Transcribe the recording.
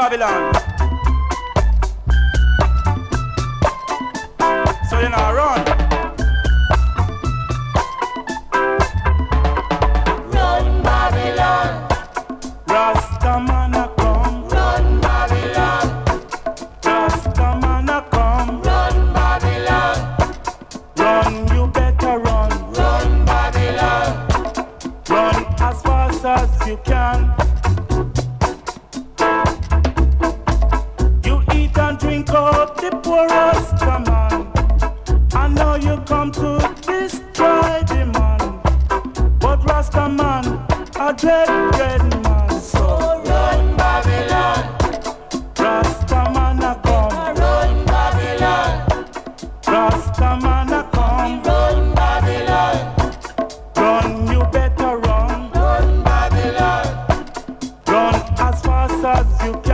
Babylon. So you know run. Run Babylon. Rastaman a come. Run Babylon. Rastaman a come. Run Babylon. Run, you better run. Run Babylon. Run as fast as you can. You eat and drink up the poorest man. I know you come to destroy the man. But Rasta man, a dread man. So run Babylon. Rasta man a come. Run Babylon. Rasta man a come. Run Babylon. Run, you better run. Run Babylon. Run as fast as you can.